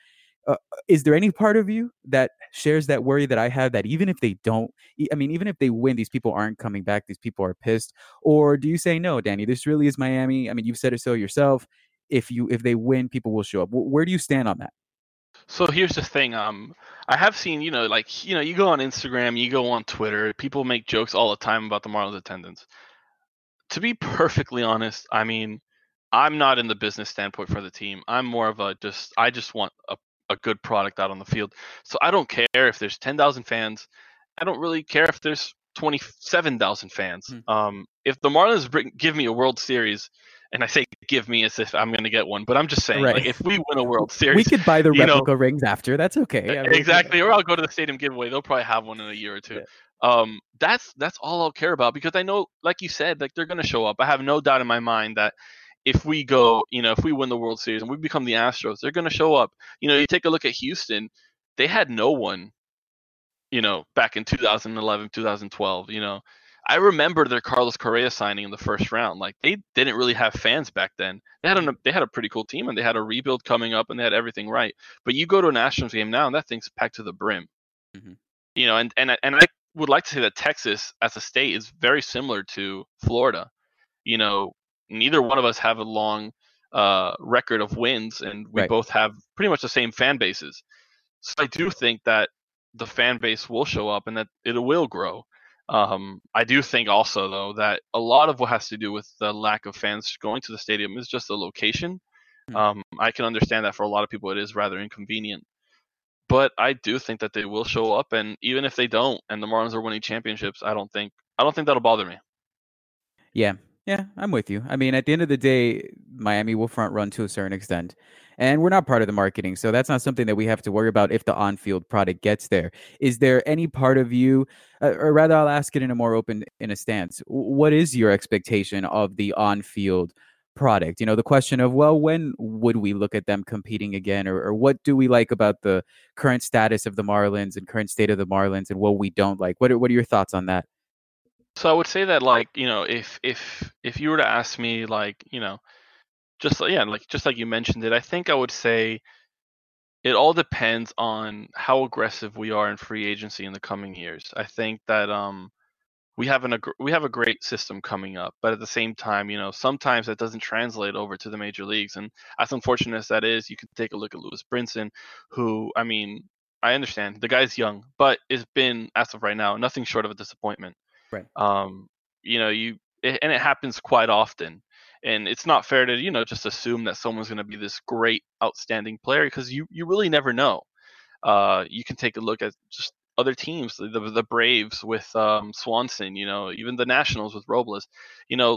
Is there any part of you that shares that worry that I have, that even if they don't, even if they win, these people aren't coming back, these people are pissed? Or do you say, no, Danny, this really is Miami? You've said it so yourself. If they win, people will show up. Where do you stand on that? So here's the thing. I have seen, you go on Instagram, you go on Twitter, people make jokes all the time about the Marlins attendance. To be perfectly honest, I'm not in the business standpoint for the team. I'm more of I just want a good product out on the field. So I don't care if there's 10,000 fans. I don't really care if there's 27,000 fans. If the Marlins give me a World Series, and I say give me as if I'm going to get one, but I'm just saying, right, like, if we win a World Series, we could buy the replica rings after. That's okay. Exactly. Or I'll go to the stadium giveaway. They'll probably have one in a year or two. Yeah. That's all I'll care about, because I know, like you said, like, they're going to show up. I have no doubt in my mind that if we go, if we win the World Series and we become the Astros, they're going to show up. You take a look at Houston, they had no one, back in 2011, 2012, I remember their Carlos Correa signing in the first round. Like, they didn't really have fans back then. They had a pretty cool team, and they had a rebuild coming up, and they had everything right. But you go to an Astros game now, and that thing's packed to the brim. And I would like to say that Texas as a state is very similar to Florida. you know, neither one of us have a long record of wins, and we Right. both have pretty much the same fan bases. So I do think that the fan base will show up and that it will grow. I do think also though that a lot of what has to do with the lack of fans going to the stadium is just the location. Hmm. I can understand that for a lot of people it is rather inconvenient, but I do think that they will show up, and even if they don't, and the Marlins are winning championships, I don't think that'll bother me. Yeah. Yeah, I'm with you. I mean, at the end of the day, Miami will front run to a certain extent. And we're not part of the marketing, so that's not something that we have to worry about if the on-field product gets there. Is there any part of you, or rather, I'll ask it in a more open in a stance. What is your expectation of the on-field product? You know, the question of, well, when would we look at them competing again, or what do we like about the current status of the Marlins and current state of the Marlins, and what we don't like? What are your thoughts on that? So I would say that, like, if you were to ask me, like, just like you mentioned it, I think I would say it all depends on how aggressive we are in free agency in the coming years. I think that we have a great system coming up, but at the same time, sometimes that doesn't translate over to the major leagues. And as unfortunate as that is, you can take a look at Lewis Brinson, who, I mean, I understand the guy's young, but it's been, as of right now, nothing short of a disappointment. Right. Um, and it happens quite often. And it's not fair to, just assume that someone's going to be this great, outstanding player, because you really never know. You can take a look at just other teams, the Braves with Swanson, even the Nationals with Robles. You know,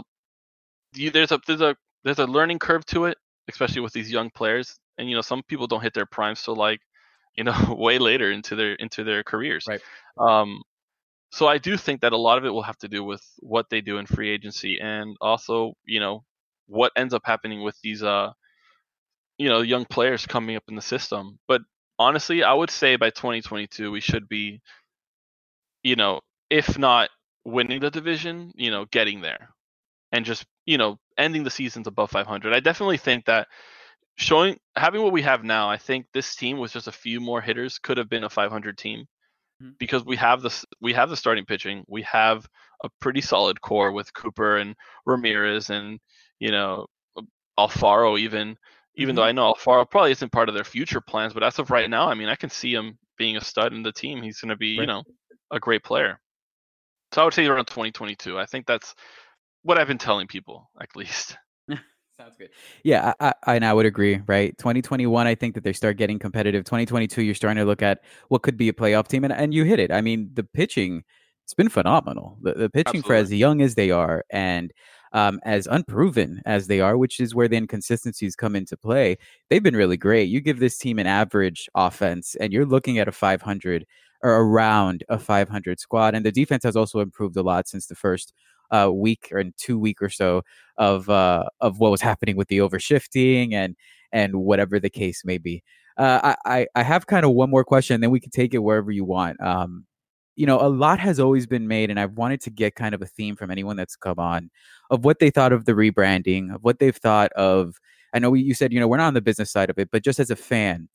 there's a learning curve to it, especially with these young players. And some people don't hit their primes till, like, way later into their careers. Right. Um, so I do think that a lot of it will have to do with what they do in free agency, and also, what ends up happening with these young players coming up in the system. But honestly, I would say by 2022 we should be, you know, if not winning the division, getting there, and just, ending the seasons above 500. I definitely think that having what we have now, I think this team with just a few more hitters could have been a 500 team, Mhm. because we have the starting pitching. We have a pretty solid core with Cooper and Ramirez and, you know Alfaro, even though Mhm. I know Alfaro probably isn't part of their future plans, but as of right now, I mean, I can see him being a stud in the team. He's going to be, Right. a great player. So I would say around 2022. I think that's what I've been telling people, at least. Sounds good. Yeah, and I would agree, right? 2021, I think that they start getting competitive. 2022, you're starting to look at what could be a playoff team, and you hit it. I mean, the pitching, it's been phenomenal. The pitching for Absolutely. as young as they are and as unproven as they are, which is where the inconsistencies come into play, they've been really great. You give this team an average offense, and you're looking at a 500 or around a 500 squad, and the defense has also improved a lot since the first week or in 2 week or so of what was happening with the overshifting and whatever the case may be. I have kind of one more question, then we can take it wherever you want. A lot has always been made, and I've wanted to get kind of a theme from anyone that's come on of what they thought of the rebranding, of what they've thought of. I know you said we're not on the business side of it, but just as a fan,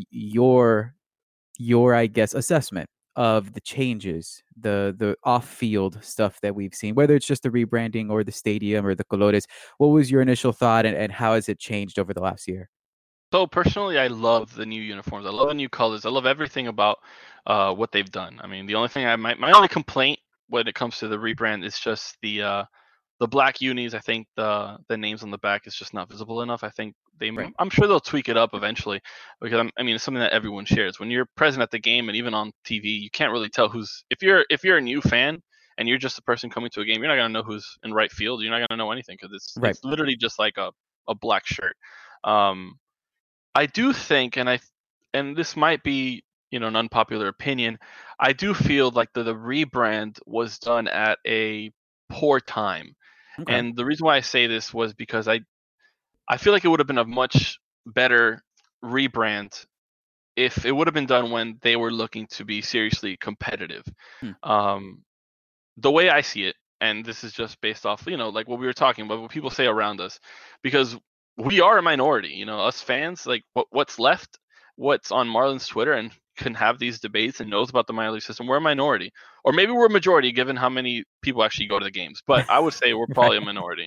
your I guess assessment of the changes, the off-field stuff that we've seen, whether it's just the rebranding or the stadium or the colores. What was your initial thought, and how has it changed over the last year? So personally, I love the new uniforms. I love the new colors. I love everything about what they've done. I mean, the only thing my only complaint when it comes to the rebrand is just the black unis. I think the names on the back is just not visible enough. I think Right. I'm sure they'll tweak it up eventually, because I mean, it's something that everyone shares. When you're present at the game and even on TV, you can't really tell who's, if you're a new fan and you're just a person coming to a game, you're not gonna know who's in right field. You're not gonna know anything, because it's Right. it's literally just like a black shirt. Um, I do think, and this might be, an unpopular opinion. I do feel like the rebrand was done at a poor time, Okay. and the reason why I say this was because I feel like it would have been a much better rebrand if it would have been done when they were looking to be seriously competitive. Hmm. Um, the way I see it, and this is just based off, like what we were talking about, what people say around us, because we are a minority, us fans, like what's left, what's on Marlins Twitter, and can have these debates and knows about the minor league system, we're a minority. Or maybe we're a majority given how many people actually go to the games. But I would say we're probably a minority.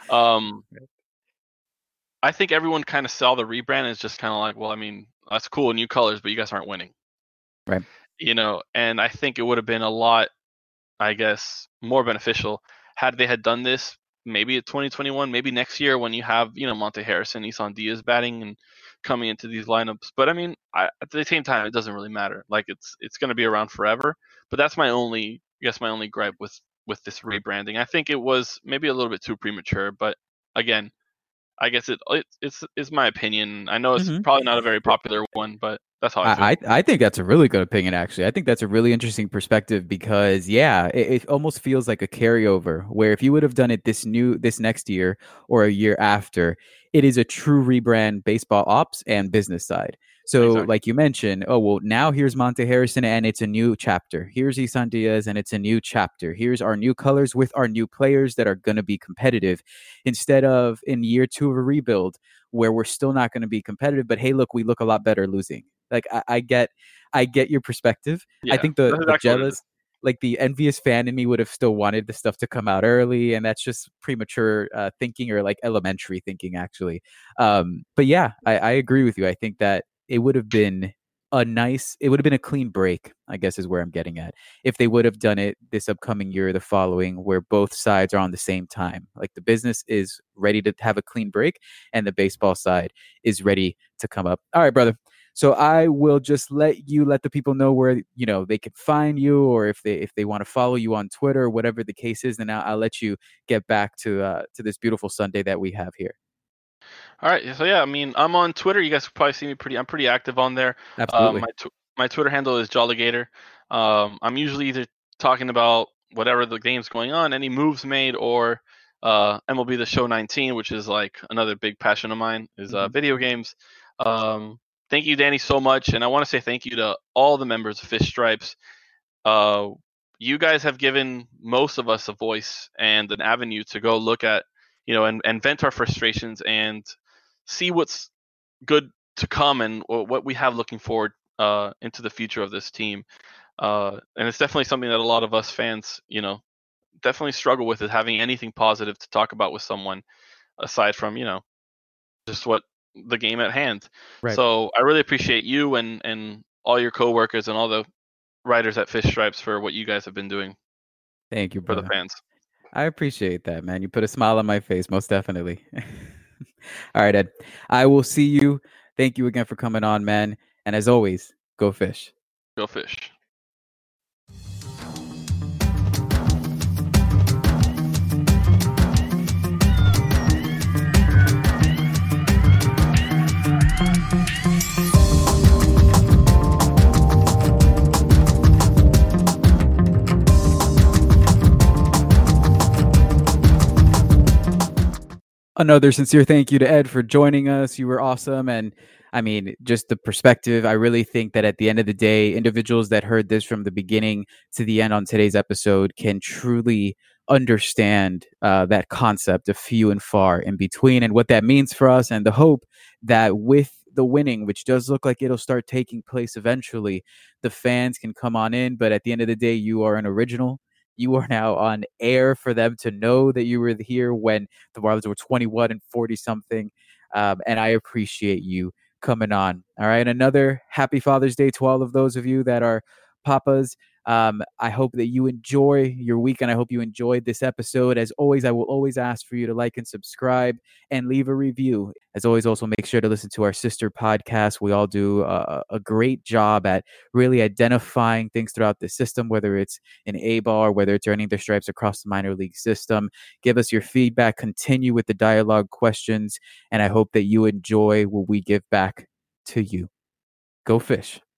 I think everyone kind of saw the rebrand as just kind of like, well, I mean, that's cool, new colors, but you guys aren't winning. Right. And I think it would have been a lot, I guess, more beneficial had they had done this maybe at 2021, maybe next year when you have, Monte Harrison, Isan Diaz batting and coming into these lineups. But I mean, at the same time, it doesn't really matter. Like it's going to be around forever. But that's my only gripe with this rebranding. I think it was maybe a little bit too premature, but again, I guess it's my opinion. I know it's probably not a very popular one, but that's how I feel. I think that's a really good opinion, actually. I think that's a really interesting perspective because, yeah, it almost feels like a carryover where if you would have done it this next year or a year after, it is a true rebrand baseball ops and business side. So, Exactly. like you mentioned, oh, well, now here's Monte Harrison and it's a new chapter. Here's Isan Diaz and it's a new chapter. Here's our new colors with our new players that are going to be competitive instead of in year 2 of a rebuild where we're still not going to be competitive. But hey, look, we look a lot better losing. Like I get your perspective. Yeah, I think the jealous, like the envious fan in me would have still wanted the stuff to come out early, and that's just premature thinking or like elementary thinking, actually. But yeah, I agree with you. I think that it would have been a clean break, I guess is where I'm getting at. If they would have done it this upcoming year or the following, where both sides are on the same time, like the business is ready to have a clean break and the baseball side is ready to come up. All right, brother. So I will just let the people know where, they can find you, or if they want to follow you on Twitter or whatever the case is, then I'll let you get back to this beautiful Sunday that we have here. All right. So yeah, I mean, I'm on Twitter. You guys can probably see me I'm pretty active on there. Absolutely. My Twitter handle is Jolligator. I'm usually either talking about whatever the game's going on, any moves made, or MLB The Show 19, which is like another big passion of mine, is video games. Thank you, Danny, so much. And I want to say thank you to all the members of Fish Stripes. You guys have given most of us a voice and an avenue to go look at, and vent our frustrations and see what's good to come and what we have looking forward into the future of this team. And it's definitely something that a lot of us fans, definitely struggle with, is having anything positive to talk about with someone aside from, just what the game at hand. Right. So I really appreciate you and all your coworkers and all the writers at Fish Stripes for what you guys have been doing. Thank you, brother. For the fans. I appreciate that, man. You put a smile on my face, most definitely. All right, Ed. I will see you. Thank you again for coming on, man. And as always, go Fish. Go Fish. Another sincere thank you to Ed for joining us. You were awesome. And I mean, just the perspective, I really think that at the end of the day, individuals that heard this from the beginning to the end on today's episode can truly understand that concept of few and far in between and what that means for us, and the hope that with the winning, which does look like it'll start taking place eventually, the fans can come on in. But at the end of the day, you are an original. You are now on air for them to know that you were here when the Marlins were 21 and 40 something. And I appreciate you coming on. All right. Another happy Father's Day to all of those of you that are papas. I hope that you enjoy your weekend. I hope you enjoyed this episode. As always, I will always ask for you to like and subscribe and leave a review. As always, also make sure to listen to our sister podcast. We all do a great job at really identifying things throughout the system, whether it's in A-ball or whether it's earning their stripes across the minor league system. Give us your feedback. Continue with the dialogue questions. And I hope that you enjoy what we give back to you. Go Fish.